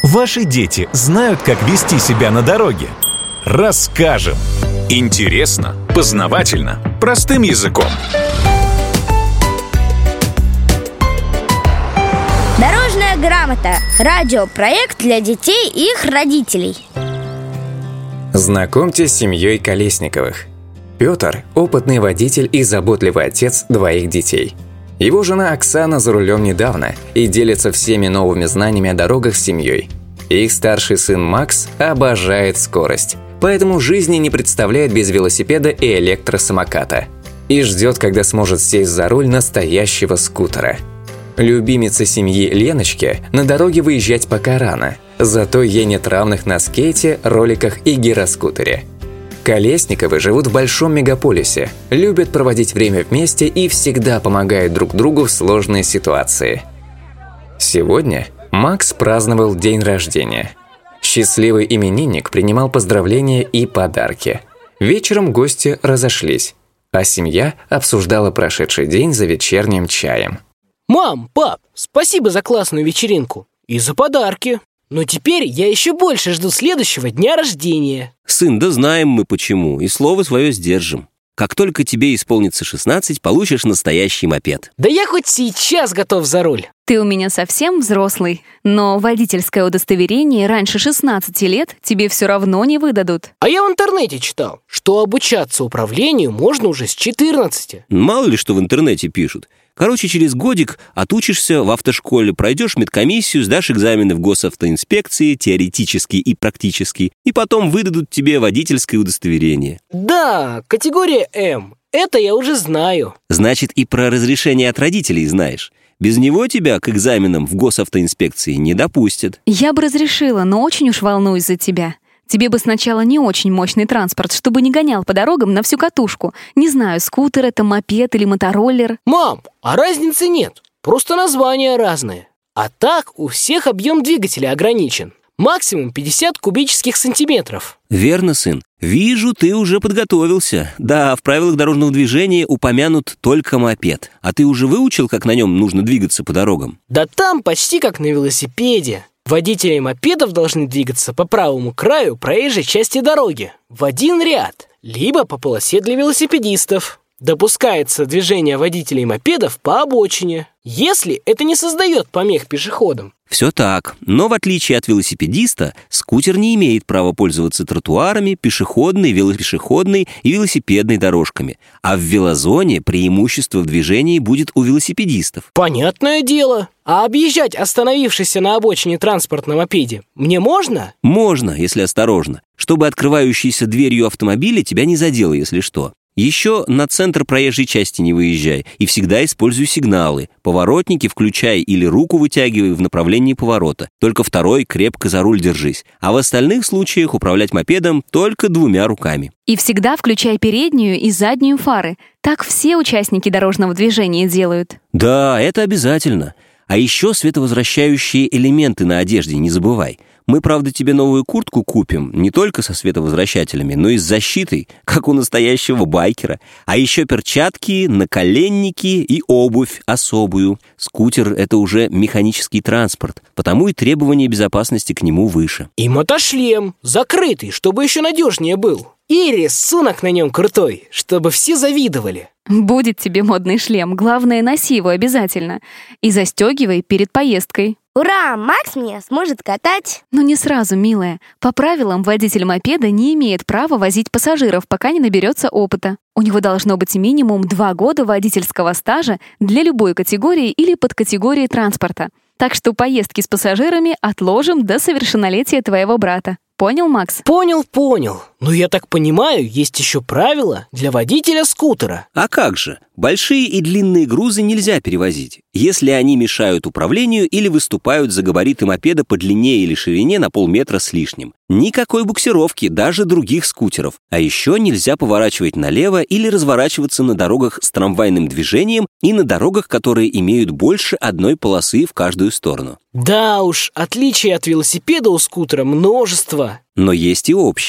Ваши дети знают, как вести себя на дороге? Расскажем. Интересно, познавательно, простым языком. Дорожная грамота. Радиопроект для детей и их родителей. Знакомьтесь с семьей Колесниковых. Петр – опытный водитель и заботливый отец двоих детей. Его жена Оксана за рулем недавно и делится всеми новыми знаниями о дорогах с семьей. Их старший сын Макс обожает скорость, поэтому жизни не представляет без велосипеда и электросамоката. И ждет, когда сможет сесть за руль настоящего скутера. Любимице семьи Леночке на дороге выезжать пока рано, зато ей нет равных на скейте, роликах и гироскутере. Колесниковы живут в большом мегаполисе, любят проводить время вместе и всегда помогают друг другу в сложные ситуации. Сегодня Макс праздновал день рождения. Счастливый именинник принимал поздравления и подарки. Вечером гости разошлись, а семья обсуждала прошедший день за вечерним чаем. Мам, пап, спасибо за классную вечеринку и за подарки. Но теперь я еще больше жду следующего дня рождения. Сын, да знаем мы почему, и слово свое сдержим. Как только тебе исполнится 16, получишь настоящий мопед. Да я хоть сейчас готов за руль. Ты у меня совсем взрослый, но водительское удостоверение раньше 16 лет тебе все равно не выдадут. А я в интернете читал, что обучаться управлению можно уже с 14. Мало ли что в интернете пишут. Короче, через годик отучишься в автошколе, пройдешь медкомиссию, сдашь экзамены в госавтоинспекции, теоретический и практический, и потом выдадут тебе водительское удостоверение. Да, категория М. Это я уже знаю. Значит, и про разрешение от родителей знаешь. Без него тебя к экзаменам в госавтоинспекции не допустят. Я бы разрешила, но очень уж волнуюсь за тебя. Тебе бы сначала не очень мощный транспорт, чтобы не гонял по дорогам на всю катушку. Не знаю, скутер это, мопед или мотороллер. Мам, а разницы нет. Просто названия разные. А так у всех объем двигателя ограничен. Максимум 50 кубических сантиметров. Верно, сын. Вижу, ты уже подготовился. Да, в правилах дорожного движения упомянут только мопед. А ты уже выучил, как на нем нужно двигаться по дорогам? Да там почти как на велосипеде. Водители мопедов должны двигаться по правому краю проезжей части дороги в один ряд, либо по полосе для велосипедистов. Допускается движение водителей мопедов по обочине, если это не создает помех пешеходам. Все так, но в отличие от велосипедиста, скутер не имеет права пользоваться тротуарами, пешеходной, велопешеходной и велосипедной дорожками. А в велозоне преимущество в движении будет у велосипедистов. Понятное дело. А объезжать остановившийся на обочине транспорт на мопеде мне можно? Можно, если осторожно, чтобы открывающейся дверью автомобиля тебя не задело, если что. Еще на центр проезжей части не выезжай и всегда используй сигналы. Поворотники включай или руку вытягивай в направлении поворота. Только второй крепко за руль держись. А в остальных случаях управлять мопедом только 2 руками. И всегда включай переднюю и заднюю фары. Так все участники дорожного движения делают. Да, это обязательно. А еще световозвращающие элементы на одежде не забывай. Мы, правда, тебе новую куртку купим, не только со световозвращателями, но и с защитой, как у настоящего байкера. А еще перчатки, наколенники и обувь особую. Скутер — это уже механический транспорт, потому и требования безопасности к нему выше. И мотошлем, закрытый, чтобы еще надежнее был. И рисунок на нем крутой, чтобы все завидовали. Будет тебе модный шлем, главное, носи его обязательно. И застегивай перед поездкой. Ура, Макс меня сможет катать. Но не сразу, милая. По правилам, водитель мопеда не имеет права возить пассажиров, пока не наберется опыта. У него должно быть минимум 2 года водительского стажа для любой категории или подкатегории транспорта. Так что поездки с пассажирами отложим до совершеннолетия твоего брата. Понял, Макс? Понял. Но я так понимаю, есть еще правила для водителя скутера. А как же? Большие и длинные грузы нельзя перевозить, если они мешают управлению или выступают за габариты мопеда по длине или ширине на полметра с лишним. Никакой буксировки, даже других скутеров. А еще нельзя поворачивать налево или разворачиваться на дорогах с трамвайным движением и на дорогах, которые имеют больше одной полосы в каждую сторону. Да уж, отличий от велосипеда у скутера множество. Но есть и общие.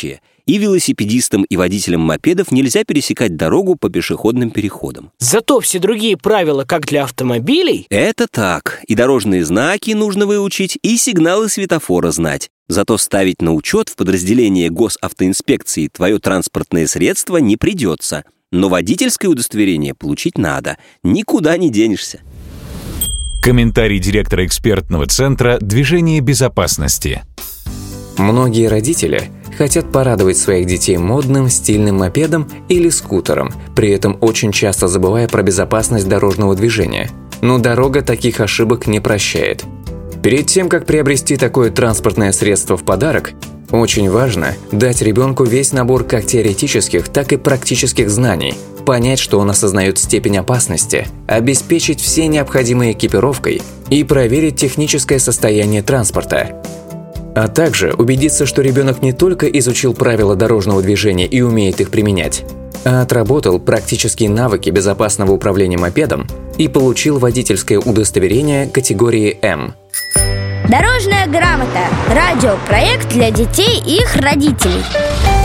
И велосипедистам, и водителям мопедов нельзя пересекать дорогу по пешеходным переходам. Зато все другие правила, как для автомобилей... Это так. И дорожные знаки нужно выучить, и сигналы светофора знать. Зато ставить на учет в подразделение госавтоинспекции твое транспортное средство не придется. Но водительское удостоверение получить надо. Никуда не денешься. Комментарий директора экспертного центра «Движение безопасности». Многие родители хотят порадовать своих детей модным, стильным мопедом или скутером, при этом очень часто забывая про безопасность дорожного движения. Но дорога таких ошибок не прощает. Перед тем, как приобрести такое транспортное средство в подарок, очень важно дать ребенку весь набор как теоретических, так и практических знаний, понять, что он осознает степень опасности, обеспечить все необходимой экипировкой и проверить техническое состояние транспорта. А также убедиться, что ребенок не только изучил правила дорожного движения и умеет их применять, а отработал практические навыки безопасного управления мопедом и получил водительское удостоверение категории М. Дорожная грамота. Радиопроект для детей и их родителей.